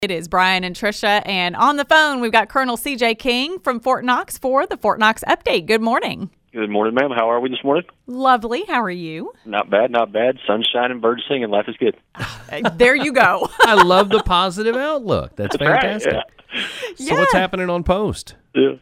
It is Brian and Trisha, and on the phone, we've got Colonel C.J. King from Fort Knox for the Fort Knox Update. Good morning. Good morning, ma'am. How are we this morning? Lovely. How are you? Not bad, not bad. Sun's shining, birds singing, life is good. There you go. I love the positive outlook. That's fantastic. Right, So Yeah. what's happening on post? yeah.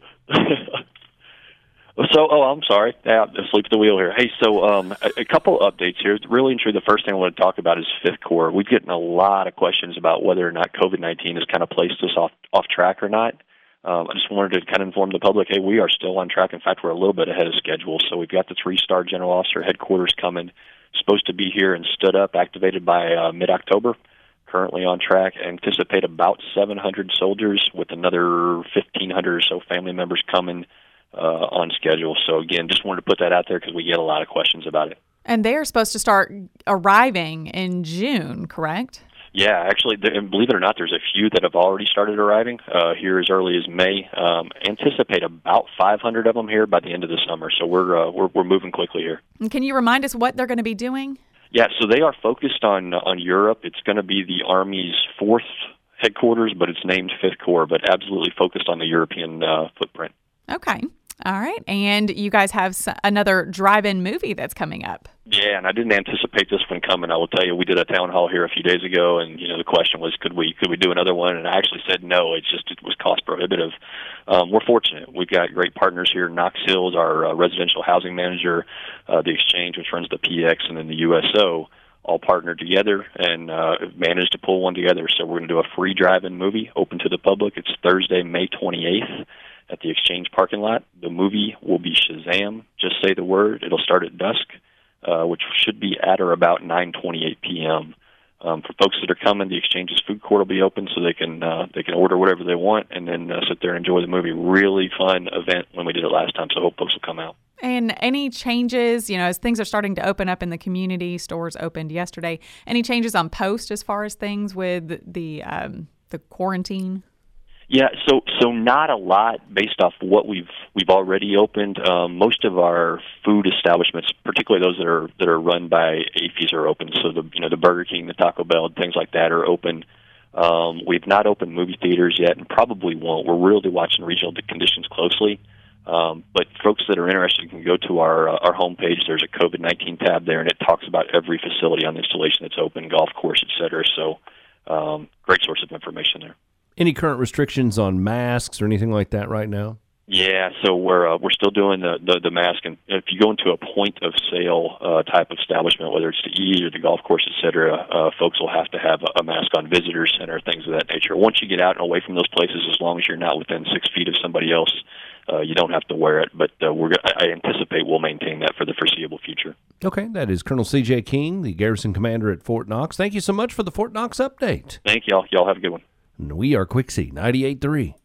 I'm sorry. Asleep at the wheel here. Hey, so a couple updates here. Really and truly, the first thing I want to talk about is Fifth Corps. We've gotten a lot of questions about whether or not COVID-19 has kind of placed us off track or not. I just wanted to kind of inform the public, hey, we are still on track. In fact, we're a little bit ahead of schedule. So we've got the 3-star General Officer headquarters coming, supposed to be here and stood up, activated by mid-October. Currently on track. Anticipate about 700 soldiers with another 1,500 or so family members coming on schedule. So, again, just wanted to put that out there because we get a lot of questions about it. And they are supposed to start arriving in June, correct? Yeah, actually, and believe it or not, there's a few that have already started arriving here as early as May. Anticipate about 500 of them here by the end of the summer. So we're moving quickly here. And can you remind us what they're going to be doing? Yeah, so they are focused on Europe. It's going to be the Army's 4th headquarters, but it's named Fifth Corps, but absolutely focused on the European footprint. Okay. All right. And you guys have another drive-in movie that's coming up. Yeah, and I didn't anticipate this one coming. I will tell you, we did a town hall here a few days ago, and the question was, could we do another one? And I actually said no. It was cost prohibitive. We're fortunate. We've got great partners here. Knox Hills, our residential housing manager, the Exchange, which runs the PX, and then the USO, all partnered together and managed to pull one together. So we're going to do a free drive-in movie open to the public. It's Thursday, May 28th. At the Exchange parking lot. The movie will be Shazam. Just say the word. It'll start at dusk, which should be at or about 9:28 p.m. For folks that are coming, the Exchange's food court will be open, so they can order whatever they want and then sit there and enjoy the movie. Really fun event when we did it last time, so I hope folks will come out. And any changes, as things are starting to open up in the community, stores opened yesterday, any changes on post as far as things with the quarantine? Yeah, so not a lot based off what we've already opened. Most of our food establishments, particularly those that are run by AAFES, are open. So the Burger King, the Taco Bell, things like that are open. We've not opened movie theaters yet, and probably won't. We're really watching regional conditions closely. But folks that are interested can go to our homepage. There's a COVID-19 tab there, and it talks about every facility on the installation that's open, golf course, et cetera. So great source of information there. Any current restrictions on masks or anything like that right now? Yeah, so we're still doing the mask, and if you go into a point of sale type of establishment, whether it's the eat or the golf course, et cetera, folks will have to have a mask on visitor center, things of that nature. Once you get out and away from those places, as long as you're not within 6 feet of somebody else, you don't have to wear it. But I anticipate we'll maintain that for the foreseeable future. Okay, that is Colonel C.J. King, the garrison commander at Fort Knox. Thank you so much for the Fort Knox update. Thank y'all. Y'all have a good one. And we are Quixie 98.3.